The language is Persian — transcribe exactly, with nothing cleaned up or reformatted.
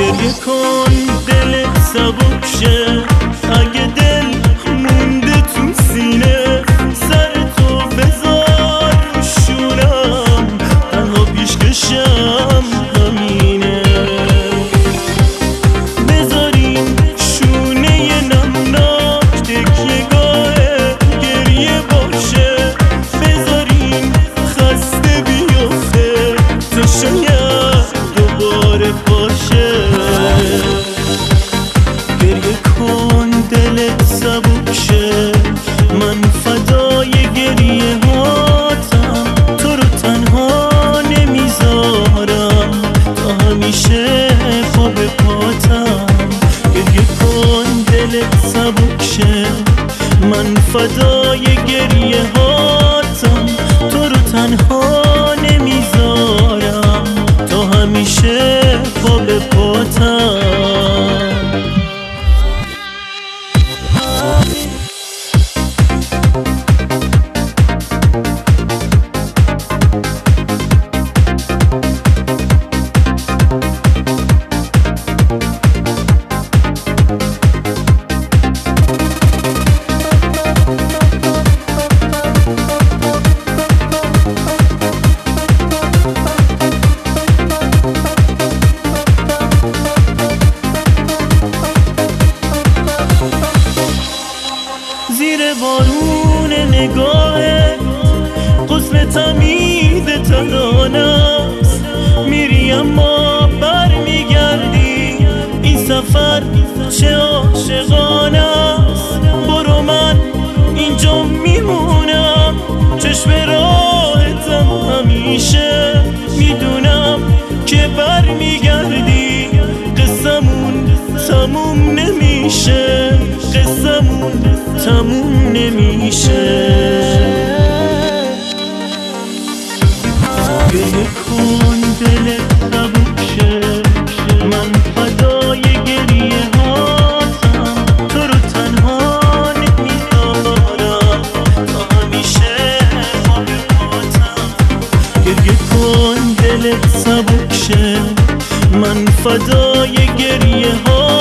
گریه کن دلت سبک شه، اگه دل مونده تو سینه سر تو بذار رو شونم، تنها پیشکشم همینه. بذاریم شونه نمناک تکیه گاه گریه باشه، بذاریم خسته بیفته تا شاید دوباره باشه. گریه کن دلت سبک شه، من فدای گریه هاتم، تو رو تنها نمیذارم، تا همیشه پا به پاتم. گریه کن دلت سبک شه، من فدای گریه هاتم، تو رو تنها نمیذارم، تا همیشه پا به پاتم. زیر بارون نگاهت غسل تمید ترانست، میری اما بر میگردی، این سفر چه عاشقانه است. برو من اینجا میمونم، چشم راهتم همیشه، میدونم که بر میگردی، قصمون تموم نمیشه، قصمون تموم نمیشه. گریه کن دلت سبک شه، من فدای گریه هاتم، تو رو تنها نمیذارم، تا همیشه پا به پاتم. گریه کن دلت سبک شه، من فدای گریه هاتم،